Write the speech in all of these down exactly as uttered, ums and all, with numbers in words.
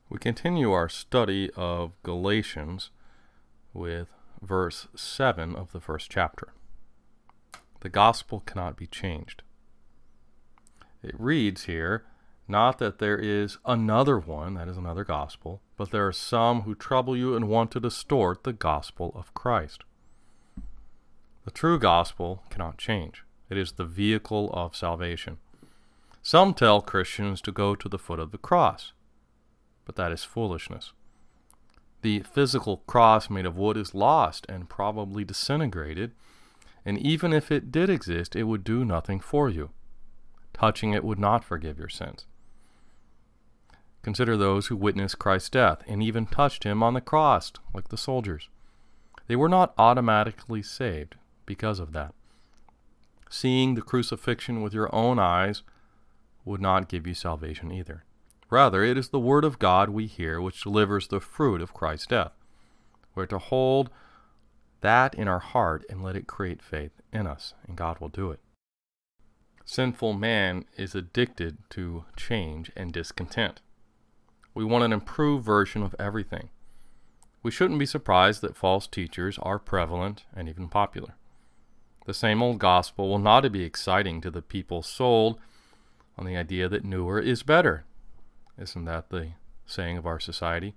We continue our study of Galatians with verse seven of the first chapter. The gospel cannot be changed. It reads here, not that there is another one, that is another gospel, but there are some who trouble you and want to distort the gospel of Christ. The true gospel cannot change. It is the vehicle of salvation. Some tell Christians to go to the foot of the cross, but that is foolishness. The physical cross made of wood is lost and probably disintegrated, and even if it did exist, it would do nothing for you. Touching it would not forgive your sins. Consider those who witnessed Christ's death and even touched him on the cross, like the soldiers. They were not automatically saved because of that. Seeing the crucifixion with your own eyes would not give you salvation either. Rather, it is the word of God we hear which delivers the fruit of Christ's death. We're to hold that in our heart and let it create faith in us, and God will do it. Sinful man is addicted to change and discontent. We want an improved version of everything. We shouldn't be surprised that false teachers are prevalent and even popular. The same old gospel will not be exciting to the people sold on the idea that newer is better. Isn't that the saying of our society?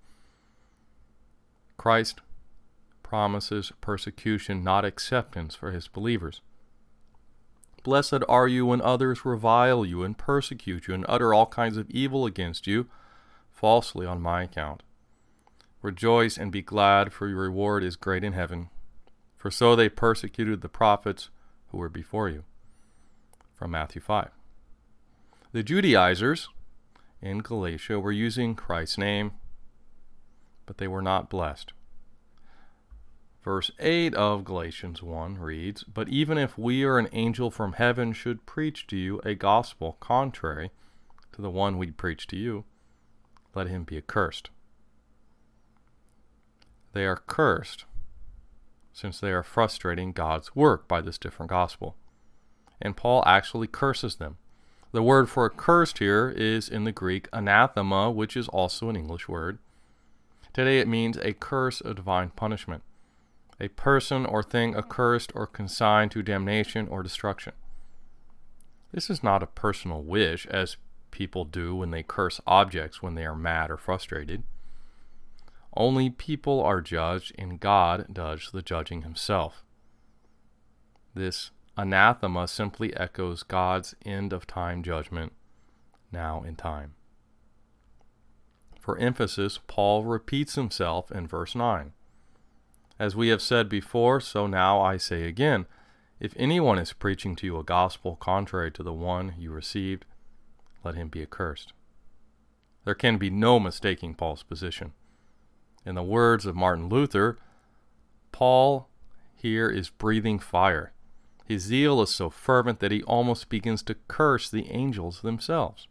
Christ promises persecution, not acceptance for his believers. Blessed are you when others revile you and persecute you and utter all kinds of evil against you, falsely on my account. Rejoice and be glad, for your reward is great in heaven. For so they persecuted the prophets who were before you. From Matthew five. The Judaizers in Galatia were using Christ's name, but they were not blessed. Verse eight of Galatians one reads, But even if we or an angel from heaven should preach to you a gospel contrary to the one we preach to you, let him be accursed. They are cursed since they are frustrating God's work by this different gospel. And Paul actually curses them. The word for accursed here is in the Greek anathema, which is also an English word. Today it means a curse of divine punishment. A person or thing accursed or consigned to damnation or destruction. This is not a personal wish, as people do when they curse objects when they are mad or frustrated. Only people are judged, and God does the judging himself. This anathema simply echoes God's end-of-time judgment, now in time. For emphasis, Paul repeats himself in verse nine. As we have said before, so now I say again, if anyone is preaching to you a gospel contrary to the one you received, let him be accursed. There can be no mistaking Paul's position. In the words of Martin Luther, Paul here is breathing fire. His zeal is so fervent that he almost begins to curse the angels themselves.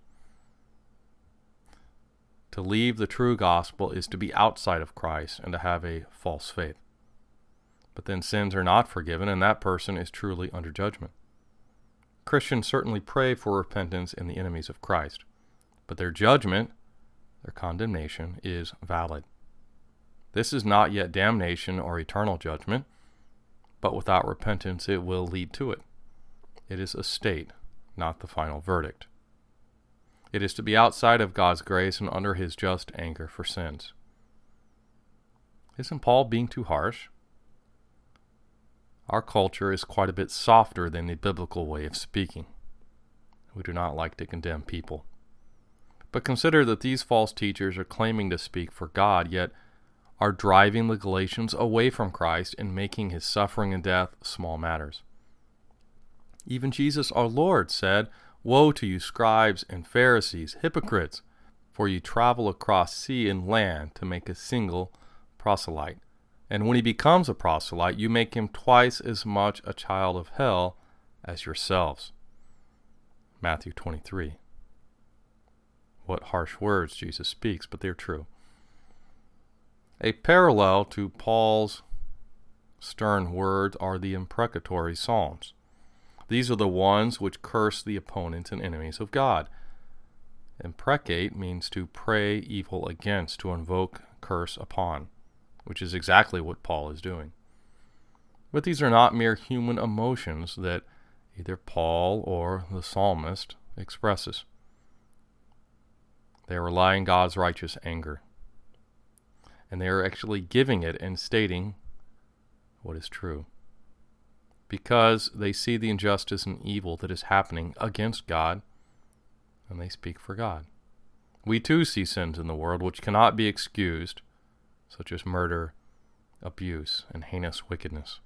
To leave the true gospel is to be outside of Christ and to have a false faith. But then sins are not forgiven, and that person is truly under judgment. Christians certainly pray for repentance in the enemies of Christ, but their judgment, their condemnation, is valid. This is not yet damnation or eternal judgment, but without repentance it will lead to it. It is a state, not the final verdict. It is to be outside of God's grace and under his just anger for sins. Isn't Paul being too harsh? Our culture is quite a bit softer than the biblical way of speaking. We do not like to condemn people. But consider that these false teachers are claiming to speak for God, yet are driving the Galatians away from Christ and making his suffering and death small matters. Even Jesus our Lord said, Woe to you, scribes and Pharisees, hypocrites, for you travel across sea and land to make a single proselyte. And when he becomes a proselyte, you make him twice as much a child of hell as yourselves. Matthew twenty-three. What harsh words Jesus speaks, but they're true. A parallel to Paul's stern words are the imprecatory psalms. These are the ones which curse the opponents and enemies of God. Imprecate means to pray evil against, to invoke curse upon, which is exactly what Paul is doing. But these are not mere human emotions that either Paul or the psalmist expresses. They are relying God's righteous anger, and they are actually giving it and stating what is true, because they see the injustice and evil that is happening against God, and they speak for God. We too see sins in the world which cannot be excused, such as murder, abuse, and heinous wickedness.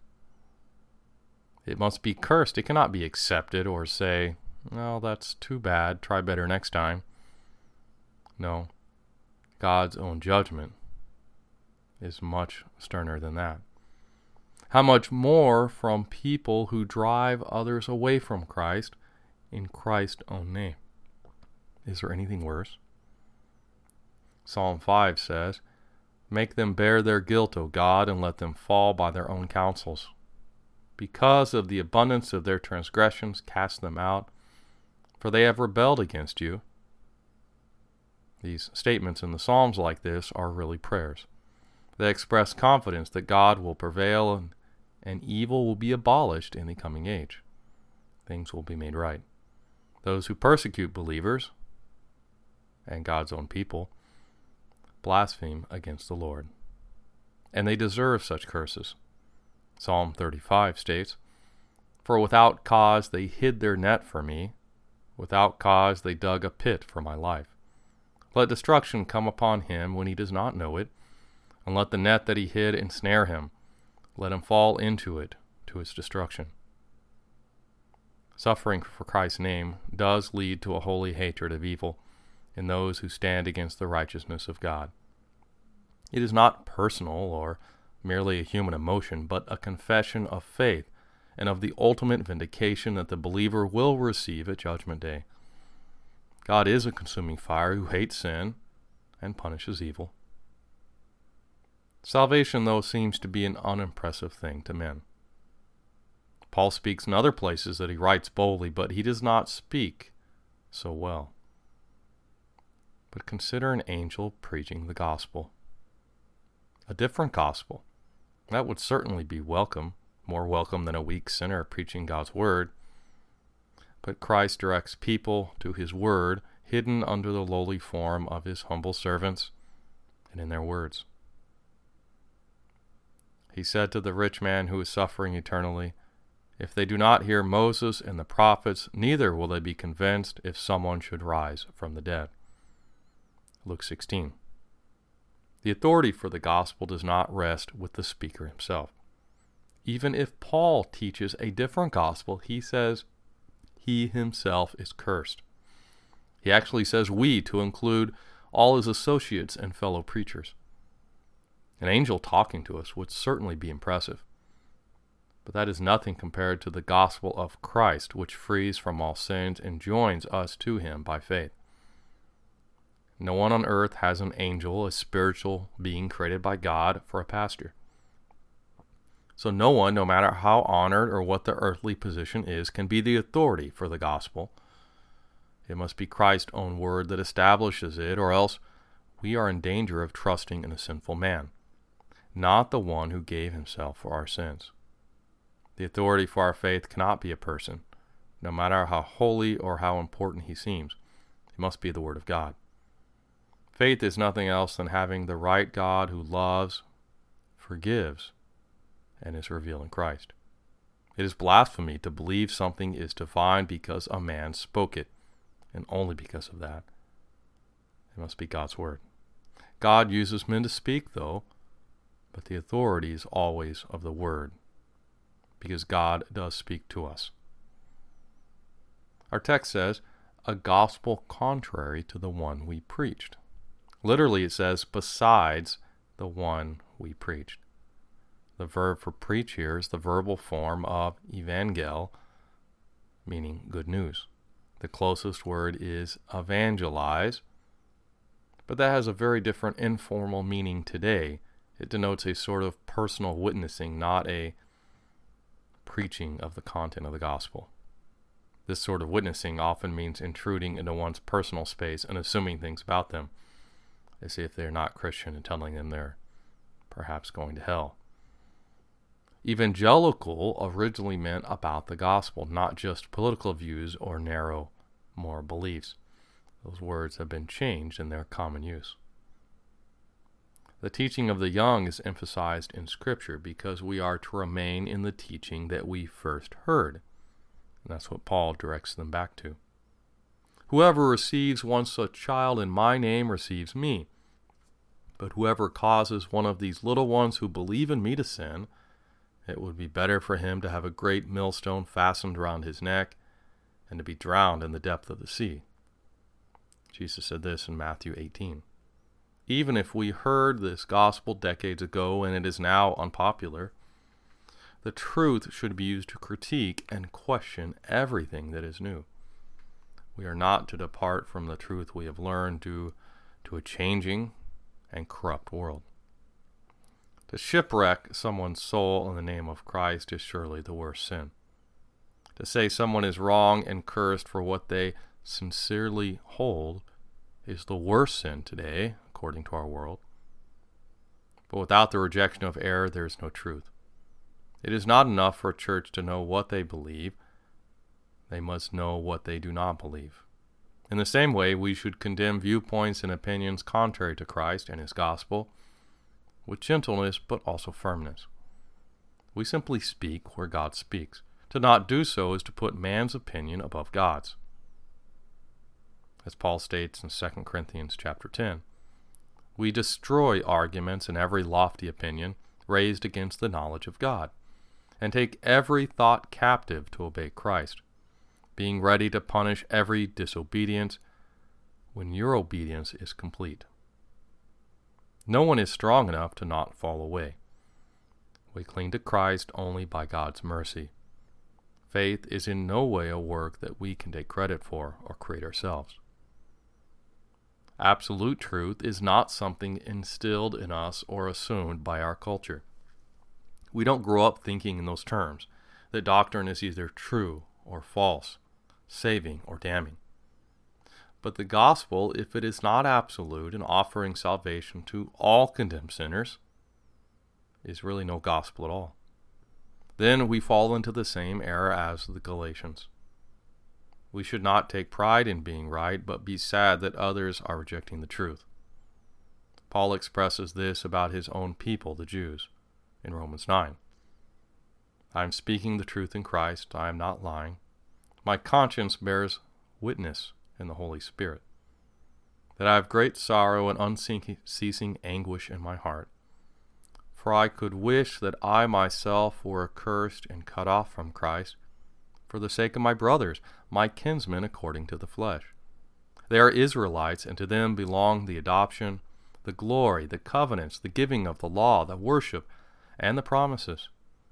It must be cursed. It cannot be accepted or say, "Well, that's too bad, try better next time." No, God's own judgment is much sterner than that. How much more from people who drive others away from Christ in Christ's own name? Is there anything worse? Psalm five says, "Make them bear their guilt, O God, and let them fall by their own counsels. Because of the abundance of their transgressions, cast them out, for they have rebelled against you." These statements in the Psalms like this are really prayers. They express confidence that God will prevail and, and evil will be abolished in the coming age. Things will be made right. Those who persecute believers and God's own people blaspheme against the Lord, and they deserve such curses. Psalm thirty-five states, "For without cause they hid their net for me, without cause they dug a pit for my life. Let destruction come upon him when he does not know it, and let the net that he hid ensnare him. Let him fall into it, to its destruction." Suffering for Christ's name does lead to a holy hatred of evil in those who stand against the righteousness of God. It is not personal or merely a human emotion, but a confession of faith and of the ultimate vindication that the believer will receive at Judgment Day. God is a consuming fire who hates sin and punishes evil. Salvation, though, seems to be an unimpressive thing to men. Paul speaks in other places that he writes boldly, but he does not speak so well. But consider an angel preaching the gospel. A different gospel. That would certainly be welcome, more welcome than a weak sinner preaching God's word. But Christ directs people to his word, hidden under the lowly form of his humble servants and in their words. He said to the rich man who is suffering eternally, "If they do not hear Moses and the prophets, neither will they be convinced if someone should rise from the dead." Luke sixteen. The authority for the gospel does not rest with the speaker himself. Even if Paul teaches a different gospel, he says he himself is cursed. He actually says we, to include all his associates and fellow preachers. An angel talking to us would certainly be impressive, but that is nothing compared to the gospel of Christ, which frees from all sins and joins us to him by faith. No one on earth has an angel, a spiritual being created by God, for a pastor. So no one, no matter how honored or what the earthly position is, can be the authority for the gospel. It must be Christ's own word that establishes it, or else we are in danger of trusting in a sinful man, not the one who gave himself for our sins. The authority for our faith cannot be a person, no matter how holy or how important he seems. It must be the word of God. Faith is nothing else than having the right God who loves, forgives, and is revealed in Christ. It is blasphemy to believe something is divine because a man spoke it, and only because of that. It must be God's word. God uses men to speak, though, but the authority is always of the word, because God does speak to us. Our text says, "a gospel contrary to the one we preached." Literally, it says, besides the one we preached. The verb for preach here is the verbal form of evangel, meaning good news. The closest word is evangelize, but that has a very different informal meaning today. It denotes a sort of personal witnessing, not a preaching of the content of the gospel. This sort of witnessing often means intruding into one's personal space and assuming things about them, as if they're not Christian, and telling them they're perhaps going to hell. Evangelical originally meant about the gospel, not just political views or narrow moral beliefs. Those words have been changed in their common use. The teaching of the young is emphasized in Scripture because we are to remain in the teaching that we first heard. And that's what Paul directs them back to. Whoever receives one such child in my name receives me. But whoever causes one of these little ones who believe in me to sin, it would be better for him to have a great millstone fastened around his neck and to be drowned in the depth of the sea. Jesus said this in Matthew eighteen. Even if we heard this gospel decades ago and it is now unpopular, the truth should be used to critique and question everything that is new. We are not to depart from the truth we have learned due to a changing and corrupt world. To shipwreck someone's soul in the name of Christ is surely the worst sin. To say someone is wrong and cursed for what they sincerely hold is the worst sin today, according to our world. But without the rejection of error, there is no truth. It is not enough for a church to know what they believe. They must know what they do not believe. In the same way, we should condemn viewpoints and opinions contrary to Christ and His gospel with gentleness but also firmness. We simply speak where God speaks. To not do so is to put man's opinion above God's. As Paul states in Second Corinthians chapter ten, we destroy arguments and every lofty opinion raised against the knowledge of God, and take every thought captive to obey Christ, being ready to punish every disobedience when your obedience is complete. No one is strong enough to not fall away. We cling to Christ only by God's mercy. Faith is in no way a work that we can take credit for or create ourselves. Absolute truth is not something instilled in us or assumed by our culture. We don't grow up thinking in those terms, that doctrine is either true or false, saving or damning. But the gospel, if it is not absolute and offering salvation to all condemned sinners, is really no gospel at all. Then we fall into the same error as the Galatians. We should not take pride in being right, but be sad that others are rejecting the truth. Paul expresses this about his own people, the Jews, in Romans nine. I am speaking the truth in Christ, I am not lying. My conscience bears witness in the Holy Spirit, that I have great sorrow and unceasing anguish in my heart. For I could wish that I myself were accursed and cut off from Christ, for the sake of my brothers, my kinsmen according to the flesh. They are Israelites, and to them belong the adoption, the glory, the covenants, the giving of the law, the worship, and the promises.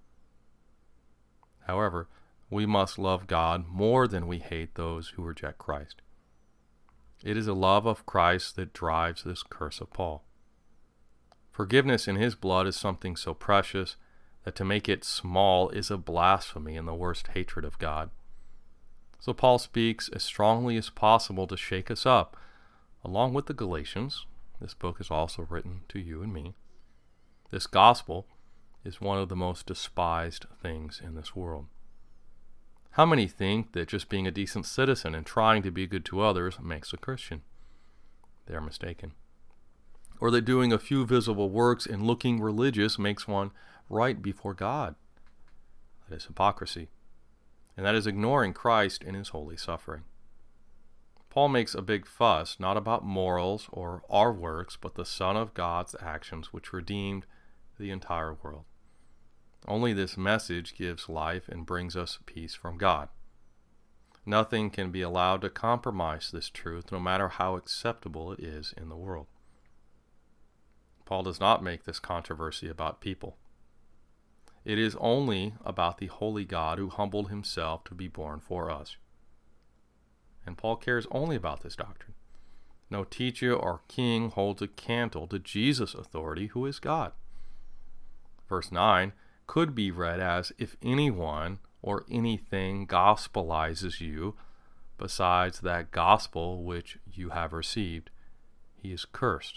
However, we must love God more than we hate those who reject Christ. It is a love of Christ that drives this curse of Paul. Forgiveness in His blood is something so precious that to make it small is a blasphemy and the worst hatred of God. So Paul speaks as strongly as possible to shake us up. Along with the Galatians, this book is also written to you and me. This gospel is one of the most despised things in this world. How many think that just being a decent citizen and trying to be good to others makes a Christian? They are mistaken. Or that doing a few visible works and looking religious makes one right before God. That is hypocrisy. And that is ignoring Christ in His holy suffering. Paul makes a big fuss, not about morals or our works, but the Son of God's actions which redeemed the entire world. Only this message gives life and brings us peace from God. Nothing can be allowed to compromise this truth, no matter how acceptable it is in the world. Paul does not make this controversy about people. It is only about the holy God who humbled Himself to be born for us. And Paul cares only about this doctrine. No teacher or king holds a candle to Jesus' authority, who is God. Verse nine could be read as, if anyone or anything gospelizes you besides that gospel which you have received, he is cursed.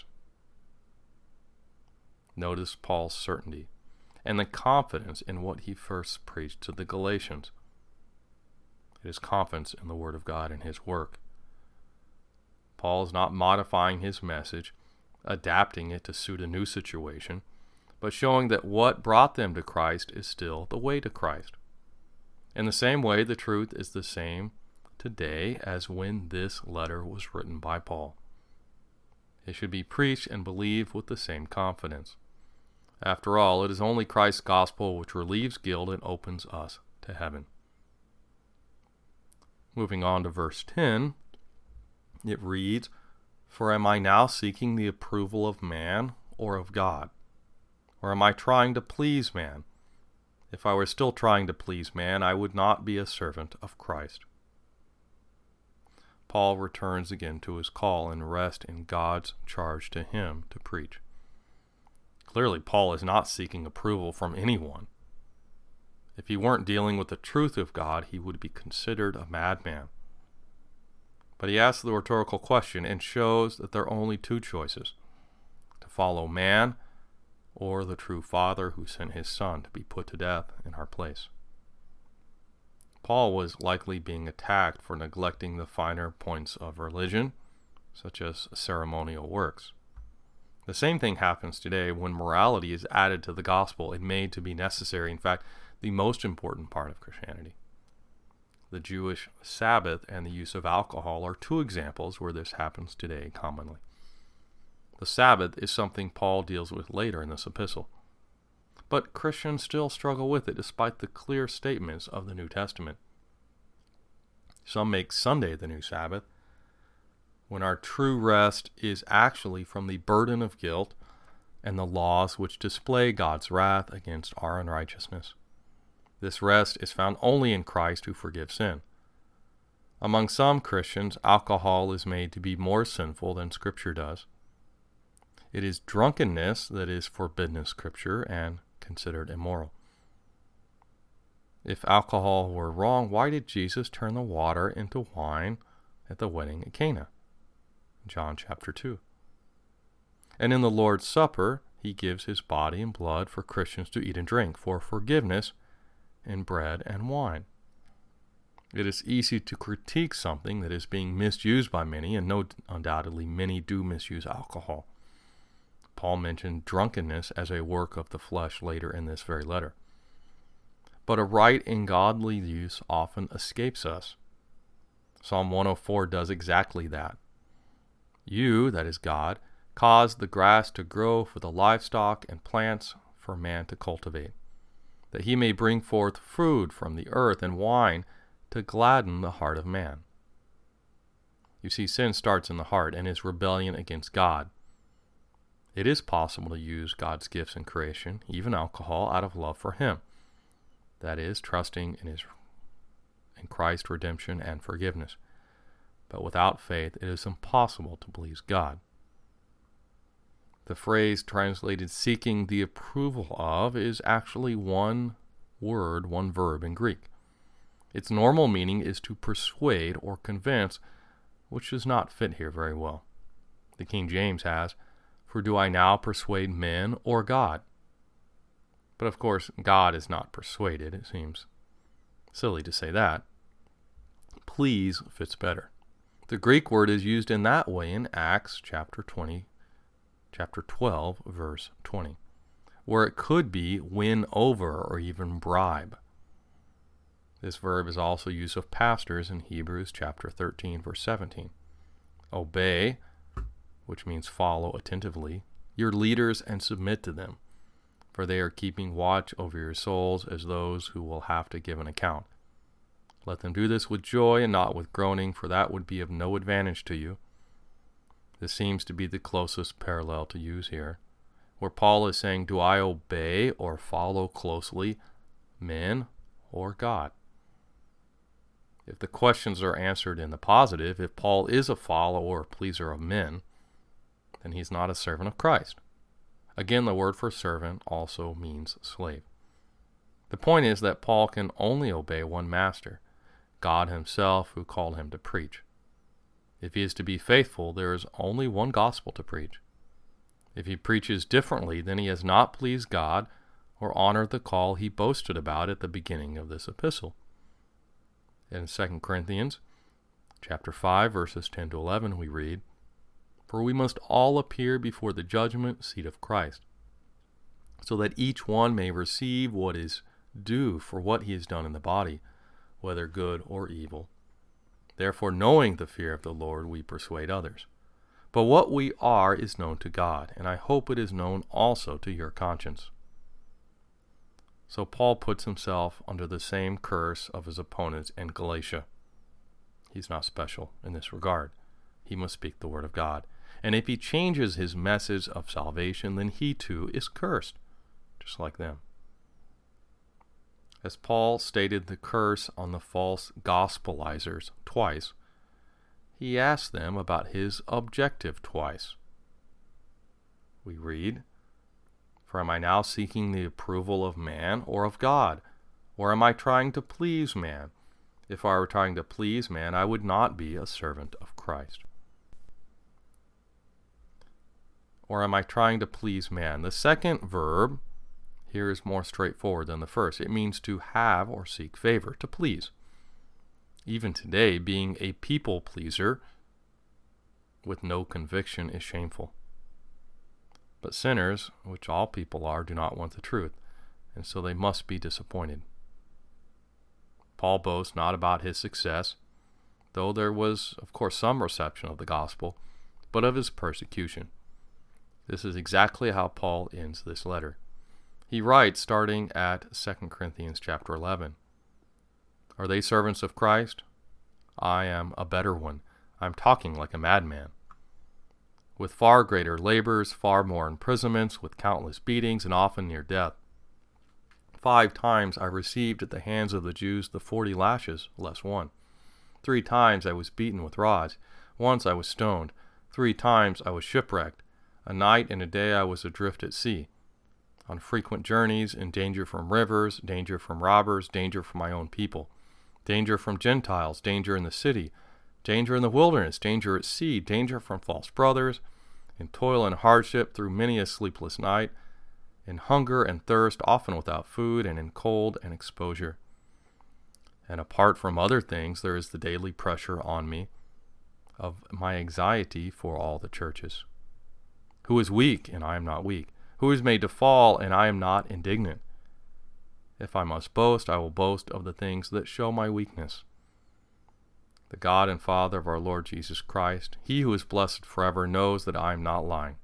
Notice Paul's certainty and the confidence in what he first preached to the Galatians. It is confidence in the Word of God and his work. Paul is not modifying his message, adapting it to suit a new situation, but showing that what brought them to Christ is still the way to Christ. In the same way, the truth is the same today as when this letter was written by Paul. It should be preached and believed with the same confidence. After all, it is only Christ's gospel which relieves guilt and opens us to heaven. Moving on to verse ten, it reads, "For am I now seeking the approval of man or of God? Or am I trying to please man? If I were still trying to please man, I would not be a servant of Christ." Paul returns again to his call and rest in God's charge to him to preach. Clearly, Paul is not seeking approval from anyone. If he weren't dealing with the truth of God, he would be considered a madman. But he asks the rhetorical question and shows that there are only two choices: to follow man or the true Father who sent his Son to be put to death in our place. Paul was likely being attacked for neglecting the finer points of religion, such as ceremonial works. The same thing happens today when morality is added to the gospel and made to be necessary, in fact, the most important part of Christianity. The Jewish Sabbath and the use of alcohol are two examples where this happens today commonly. The Sabbath is something Paul deals with later in this epistle. But Christians still struggle with it despite the clear statements of the New Testament. Some make Sunday the new Sabbath, when our true rest is actually from the burden of guilt and the laws which display God's wrath against our unrighteousness. This rest is found only in Christ who forgives sin. Among some Christians, alcohol is made to be more sinful than Scripture does. It is drunkenness that is forbidden in Scripture and considered immoral. If alcohol were wrong, why did Jesus turn the water into wine at the wedding at Cana? John chapter two. And in the Lord's Supper, he gives his body and blood for Christians to eat and drink, for forgiveness in bread and wine. It is easy to critique something that is being misused by many, and no, undoubtedly many do misuse alcohol. Paul mentioned drunkenness as a work of the flesh later in this very letter. But a right and godly use often escapes us. Psalm one oh four does exactly that. You, that is God, caused the grass to grow for the livestock and plants for man to cultivate, that he may bring forth food from the earth and wine to gladden the heart of man. You see, sin starts in the heart and is rebellion against God. It is possible to use God's gifts in creation, even alcohol, out of love for him. That is, trusting in his in Christ's redemption and forgiveness. But without faith, it is impossible to please God. The phrase translated seeking the approval of is actually one word, one verb in Greek. Its normal meaning is to persuade or convince, which does not fit here very well. The King James has, "For do I now persuade men or God?" But of course, God is not persuaded. It seems silly to say that. Please fits better. The Greek word is used in that way in Acts chapter twenty, chapter twelve, verse twenty, where it could be win over or even bribe. This verb is also used of pastors in Hebrews chapter thirteen, verse seventeen. Obey, which means follow attentively, your leaders and submit to them, for they are keeping watch over your souls as those who will have to give an account. Let them do this with joy and not with groaning, for that would be of no advantage to you. This seems to be the closest parallel to use here, where Paul is saying, do I obey or follow closely men or God? If the questions are answered in the positive, if Paul is a follower or pleaser of men, then he's not a servant of Christ. Again, the word for servant also means slave. The point is that Paul can only obey one master, God himself, who called him to preach. If he is to be faithful, there is only one gospel to preach. If he preaches differently, then he has not pleased God or honored the call he boasted about at the beginning of this epistle. In Second Corinthians chapter five, verses ten to eleven, we read, "For we must all appear before the judgment seat of Christ, so that each one may receive what is due for what he has done in the body, whether good or evil. Therefore, knowing the fear of the Lord, we persuade others. But what we are is known to God, and I hope it is known also to your conscience." So Paul puts himself under the same curse of his opponents in Galatia. He's not special in this regard. He must speak the word of God. And if he changes his message of salvation, then he too is cursed, just like them. As Paul stated the curse on the false gospelizers twice, he asked them about his objective twice. We read, "For am I now seeking the approval of man or of God? Or am I trying to please man? If I were trying to please man, I would not be a servant of Christ." Or am I trying to please man? The second verb here is more straightforward than the first. It means to have or seek favor, to please. Even today, being a people pleaser with no conviction is shameful. But sinners, which all people are, do not want the truth, and so they must be disappointed. Paul boasts not about his success, though there was, of course, some reception of the gospel, but of his persecution. This is exactly how Paul ends this letter. He writes, starting at Second Corinthians chapter eleven, "Are they servants of Christ? I am a better one. I'm talking like a madman. With far greater labors, far more imprisonments, with countless beatings, and often near death. Five times I received at the hands of the Jews the forty lashes, less one. Three times I was beaten with rods. Once I was stoned. Three times I was shipwrecked. A night and a day I was adrift at sea. On frequent journeys, in danger from rivers, danger from robbers, danger from my own people, danger from Gentiles, danger in the city, danger in the wilderness, danger at sea, danger from false brothers, in toil and hardship through many a sleepless night, in hunger and thirst, often without food, and in cold and exposure. And apart from other things, there is the daily pressure on me of my anxiety for all the churches. Who is weak, and I am not weak? Who is made to fall, and I am not indignant? If I must boast, I will boast of the things that show my weakness. The God and Father of our Lord Jesus Christ, he who is blessed forever, knows that I am not lying.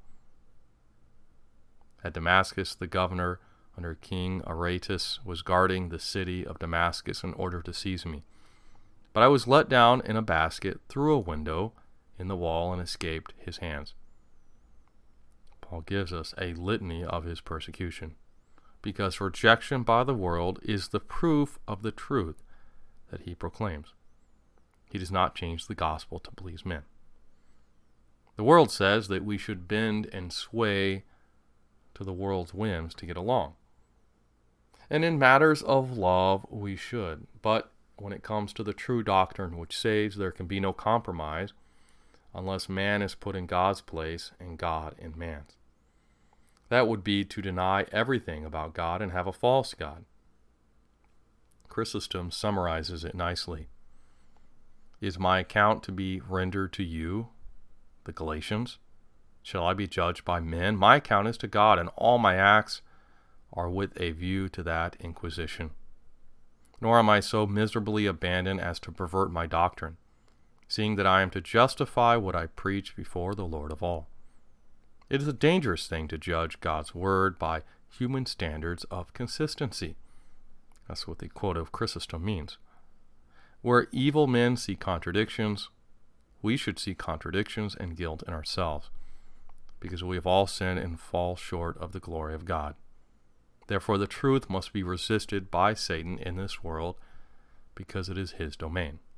At Damascus, the governor under King Aretas was guarding the city of Damascus in order to seize me. But I was let down in a basket through a window in the wall and escaped his hands." Paul gives us a litany of his persecution, because rejection by the world is the proof of the truth that he proclaims. He does not change the gospel to please men. The world says that we should bend and sway to the world's whims to get along. And in matters of love, we should. But when it comes to the true doctrine which saves, there can be no compromise unless man is put in God's place and God in man's. That would be to deny everything about God and have a false God. Chrysostom summarizes it nicely. "Is my account to be rendered to you, the Galatians? Shall I be judged by men? My account is to God, and all my acts are with a view to that inquisition. Nor am I so miserably abandoned as to pervert my doctrine, seeing that I am to justify what I preach before the Lord of all. It is a dangerous thing to judge God's word by human standards of consistency." That's what the quote of Chrysostom means. Where evil men see contradictions, we should see contradictions and guilt in ourselves, because we have all sinned and fall short of the glory of God. Therefore, the truth must be resisted by Satan in this world, because it is his domain.